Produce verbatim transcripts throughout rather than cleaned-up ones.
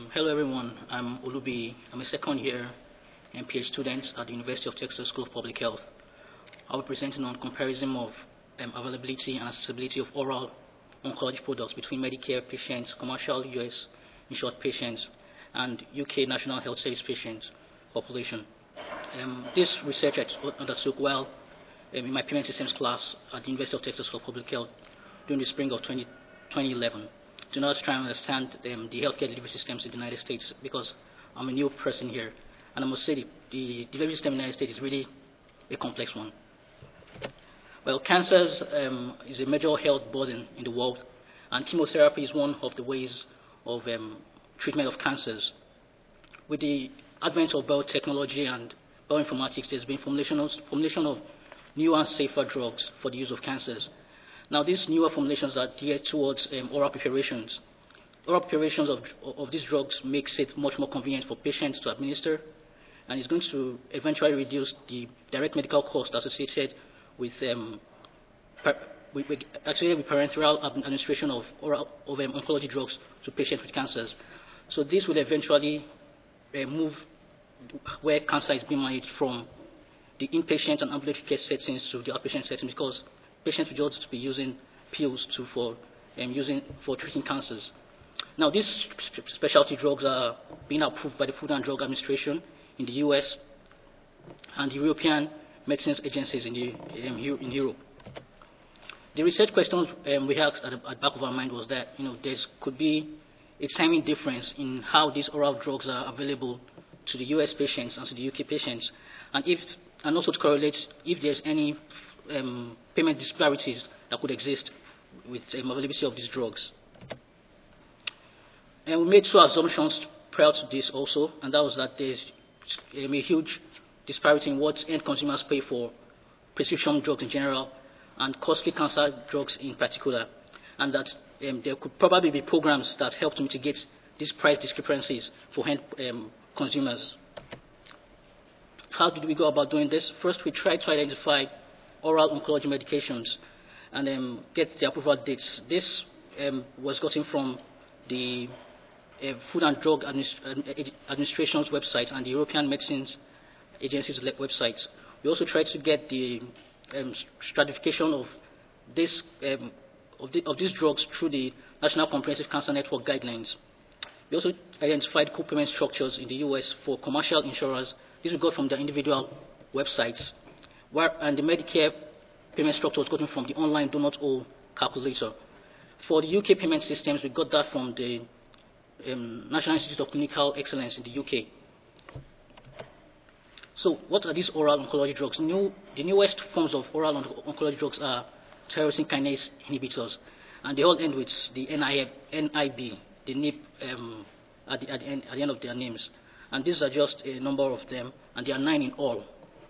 hello everyone, I'm Olubi. I'm a second year M P H student at the University of Texas School of Public Health. I'll be presenting on comparison of um, availability and accessibility of oral oncology products between Medicare patients, commercial U S insured patients, and U K National Health Service patients population. Um, this research I undertook while um, in my payment systems class at the University of Texas School of Public Health during the spring of twenty eleven. To now try and understand um, the healthcare delivery systems in the United States, because I'm a new person here, and I must say the, the delivery system in the United States is really a complex one. Well, cancer um, is a major health burden in the world, and chemotherapy is one of the ways of um, treatment of cancers. With the advent of biotechnology and bioinformatics, there's been formulation of, formulation of newer and safer drugs for the use of cancers. Now, these newer formulations are geared towards um, oral preparations. Oral preparations of, of these drugs makes it much more convenient for patients to administer, and it's going to eventually reduce the direct medical cost associated with, um, per, with, with actually with parenteral administration of oral of um, oncology drugs to patients with cancers. So this will eventually uh, move where cancer is being managed from the inpatient and ambulatory care settings to the outpatient settings, because patients will just be using pills to, for, um, using, for treating cancers. Now, these specialty drugs are being approved by the Food and Drug Administration in the U S and the European medicines agencies in, the, um, in Europe. The research questions um, we asked at the, at the back of our mind was that, you know, there could be a timing difference in how these oral drugs are available to the U S patients and to the U K patients, and if, and also to correlate if there's any Um, payment disparities that could exist with um, availability of these drugs. And we made two assumptions prior to this also, and that was that there's um, a huge disparity in what end consumers pay for prescription drugs in general and costly cancer drugs in particular, and that um, there could probably be programs that help to mitigate these price discrepancies for end um, consumers. How did we go about doing this? First, we tried to identify oral oncology medications and um, get the approval dates. This um, was gotten from the uh, Food and Drug Administ Administration's website and the European Medicines Agency's websites. We also tried to get the um, stratification of, this, um, of, the, of these drugs through the National Comprehensive Cancer Network guidelines. We also identified co-payment structures in the U S for commercial insurers. This we got from their individual websites. Where, and the Medicare payment structure was gotten from the online do not owe calculator. For the U K payment systems, we got that from the um, National Institute of Clinical Excellence in the U K. So what are these oral oncology drugs? New, the newest forms of oral on oncology drugs are tyrosine kinase inhibitors, and they all end with the N I B, the N I B um, at, the, at, the end, at the end of their names. And these are just a number of them, and there are nine in all.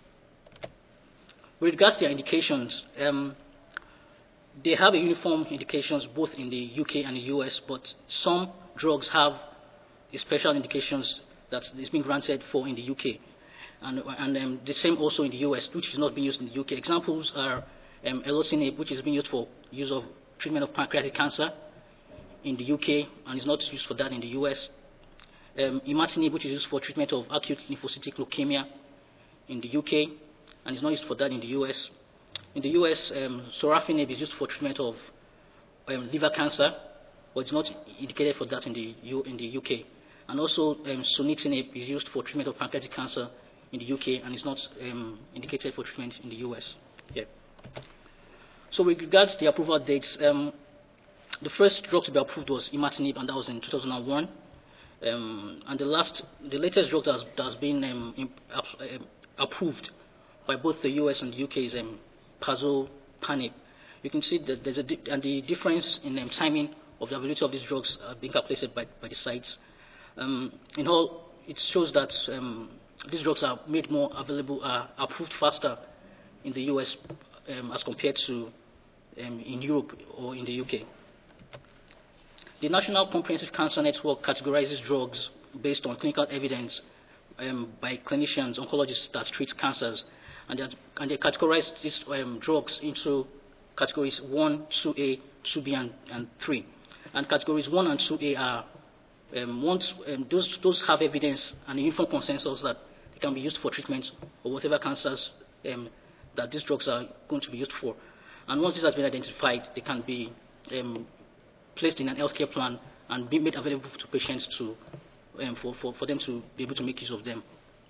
With regards to their indications, um, they have a uniform indications both in the U K and the U S, but some drugs have special indications that is being granted for in the U K, and, and um, the same also in the U S, which is not being used in the U K. Examples are um, elotinib, which is being used for use of treatment of pancreatic cancer in the U K, and is not used for that in the U S. Um, imatinib, which is used for treatment of acute lymphocytic leukemia in the U K, and is not used for that in the U S. In the U S, um, sorafenib is used for treatment of um, liver cancer, but it's not indicated for that in the, U in the U K. And also, um, sunitinib is used for treatment of pancreatic cancer in the U K, and is not um, indicated for treatment in the U S. Yeah. So with regards to the approval dates, um, the first drug to be approved was imatinib, and that was in two thousand one. Um, and the last, the latest drug that has, that has been um, imp, uh, approved by both the U S and the U K is um, pazopanib. You can see that there's a di and the difference in um, timing of the availability of these drugs are being calculated by, by the sites. Um, in all, it shows that um, these drugs are made more available, are approved faster in the U S um, as compared to um, in Europe or in the U K. The National Comprehensive Cancer Network categorizes drugs based on clinical evidence um, by clinicians, oncologists that treat cancers. And, and they categorize these um, drugs into categories one, two A, two B, and, and three. And categories one and two A are um, once um, those, those have evidence and a uniform consensus that they can be used for treatment of whatever cancers um, that these drugs are going to be used for. And once this has been identified, they can be um, placed in an healthcare plan and be made available to patients to, um, for, for, for them to be able to make use of them.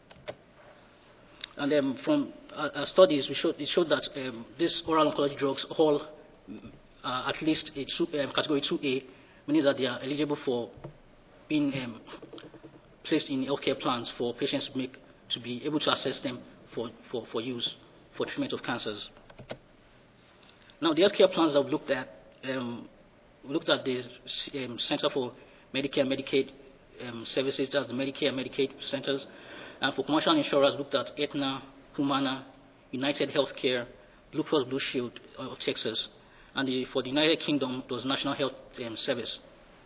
And um, from uh, uh, studies, we showed, it showed that um, these oral oncology drugs all uh, at least a two, um, category two A, meaning that they are eligible for being um, placed in healthcare plans for patients to, make, to be able to access them for, for, for use for treatment of cancers. Now, the healthcare plans that we looked at, um, we looked at the um, Center for Medicare and Medicaid um, Services, that's the Medicare and Medicaid centers. And for commercial insurers, looked at Aetna, Humana, United Healthcare, Blue Cross Blue Shield of Texas. And the, for the United Kingdom, it was National Health um, Service.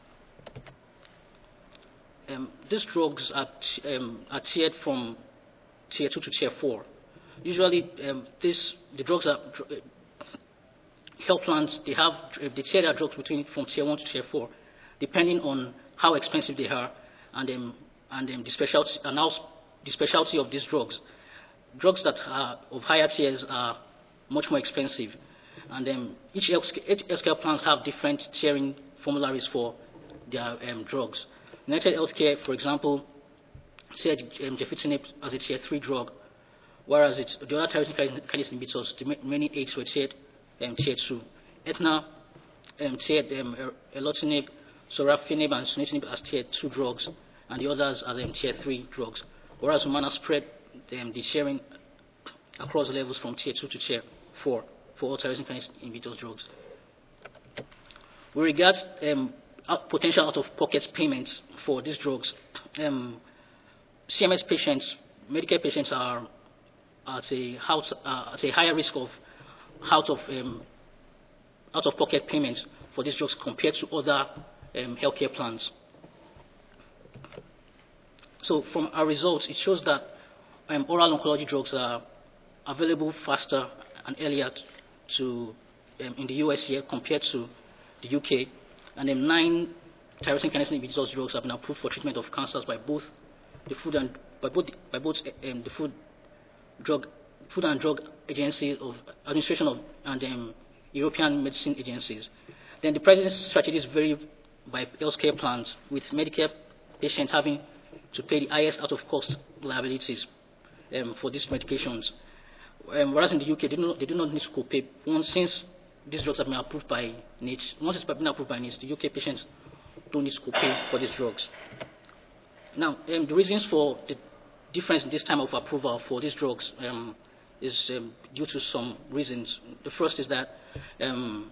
Um, these drugs are, um, are tiered from tier two to tier four. Usually, um, this, the drugs are, uh, health plans, they have, they tier their drugs between from tier one to tier four, depending on how expensive they are and, um, and um, the specialty, and now the specialty of these drugs. Drugs that are of higher tiers are much more expensive. And um, each healthcare plans have different tiering formularies for their um, drugs. United Healthcare, for example, tiered um, gefitinib as a tier three drug, whereas it's, the other tyrosine kinase inhibitors, the many eights were tiered um, tier two. Aetna um, tiered um, erlotinib, sorafenib, and sunitinib as tier two drugs, and the others as um, tier three drugs. Whereas Humana spread um, the sharing across levels from tier two to tier four for all tyrosine kinase inhibitors drugs. With regards um, out potential out-of-pocket payments for these drugs, um, C M S patients, Medicare patients are at a, out, uh, at a higher risk of out of um, out-of-pocket payments for these drugs compared to other um, healthcare plans. So from our results, it shows that um, oral oncology drugs are available faster and earlier to um, in the U S here compared to the U K, and then nine tyrosine kinase inhibitors drugs have been approved for treatment of cancers by both the food and by both by both um, the food drug food and drug agency of administration of and um, European medicine agencies. Then the pricing strategies vary by healthcare plans, with Medicare patients having to pay the highest out-of-cost liabilities um, for these medications. Um, whereas in the U K, they do not, they do not need to co-pay. Once, since these drugs have been approved by N I H, once it's been approved by N I H, the U K patients don't need to co-pay for these drugs. Now, um, the reasons for the difference in this time of approval for these drugs um, is um, due to some reasons. The first is that um,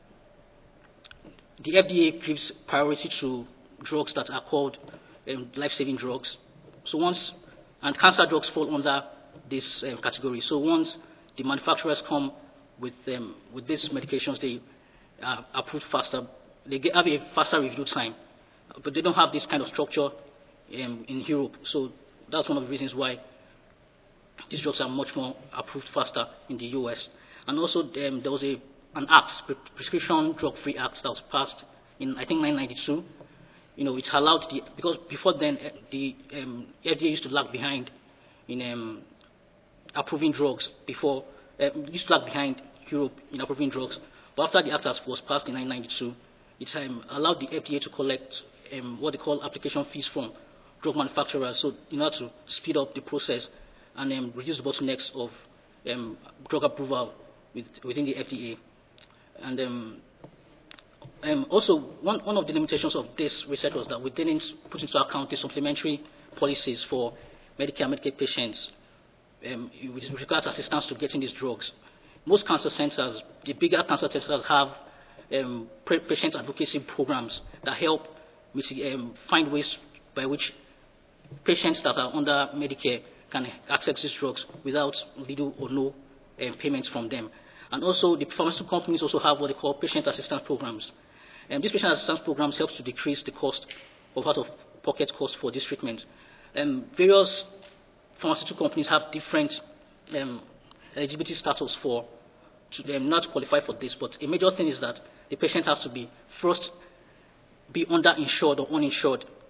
the F D A gives priority to drugs that are called um, life-saving drugs. So once, and cancer drugs fall under this um, category. So once the manufacturers come with um, with these medications, they are approved faster. They get, have a faster review time, but they don't have this kind of structure um, in Europe. So that's one of the reasons why these drugs are much more approved faster in the U S. And also, um, there was a an act, Prescription Drug Free Act, that was passed in, I think, nineteen ninety-two. You know, it allowed the, because before then the um, F D A used to lag behind in um, approving drugs before, uh, used to lag behind Europe in approving drugs. But after the act was passed in nineteen ninety-two, it um, allowed the F D A to collect um, what they call application fees from drug manufacturers, so in order to speed up the process and um, reduce the bottlenecks of um, drug approval with, within the F D A. And um, um, also, one, one of the limitations of this research was that we didn't put into account the supplementary policies for Medicare and Medicaid patients um, with regards to assistance to getting these drugs. Most cancer centers, the bigger cancer centers, have um, patient advocacy programs that help um, find ways by which patients that are under Medicare can access these drugs without little or no um, payments from them. And also, the pharmaceutical companies also have what they call patient assistance programs. And these patient assistance programs help to decrease the cost of out-of-pocket costs for this treatment. Um, various pharmaceutical companies have different um, eligibility status for to um, not qualify for this, but a major thing is that the patient has to be first be underinsured or uninsured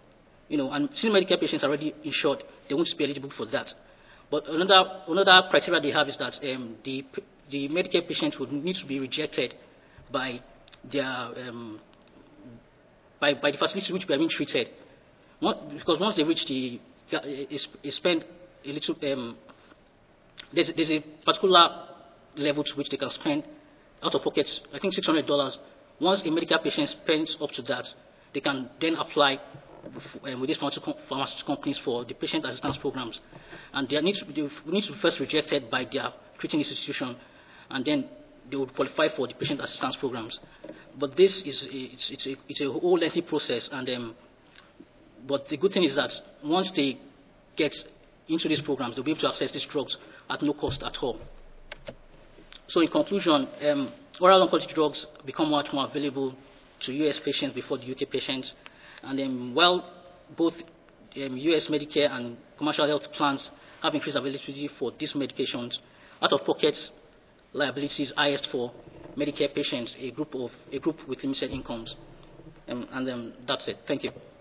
you know, and since Medicare patients are already insured, they won't be eligible for that. But another, another criteria they have is that um, the, the Medicare patients would need to be rejected by their, um, by, by the facility which they are being treated. One, because once they reach the, they spend a little, um, there's, there's a particular level to which they can spend out of pocket, I think six hundred dollars. Once a Medicare patient spends up to that, they can then apply um, with these pharmaceutical companies for the patient assistance programs. And they need, to, they need to be first rejected by their treating institution, and then they would qualify for the patient assistance programs. But this is it's, it's, a, it's a whole lengthy process, and um, but the good thing is that once they get into these programs, they'll be able to access these drugs at no cost at all. So in conclusion, um, oral oncology drugs become much more available to U S patients before the U K patients. And um, while both um, U S Medicare and commercial health plans have increased availability for these medications, out-of-pocket liability is highest for Medicare patients, a group, of, a group with limited incomes. Um, and um, that's it. Thank you.